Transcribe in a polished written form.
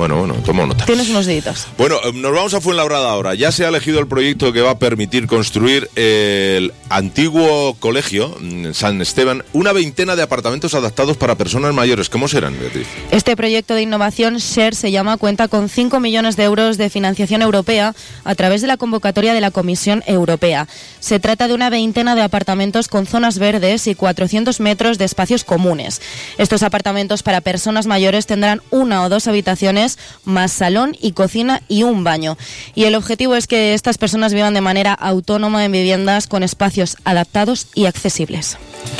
Bueno, tomo nota. Tienes unos deditos. Bueno, nos vamos a Fuenlabrada ahora. Ya se ha elegido el proyecto que va a permitir construir el antiguo colegio San Esteban, una veintena de apartamentos adaptados para personas mayores. ¿Cómo serán, Beatriz? Este proyecto de innovación, SHARE se llama, cuenta con 5 millones de euros de financiación europea a través de la convocatoria de la Comisión Europea. Se trata de una veintena de apartamentos con zonas verdes y 400 metros de espacios comunes. Estos apartamentos para personas mayores tendrán 1 o 2 habitaciones, más salón y cocina y un baño. Y el objetivo es que estas personas vivan de manera autónoma en viviendas con espacios adaptados y accesibles.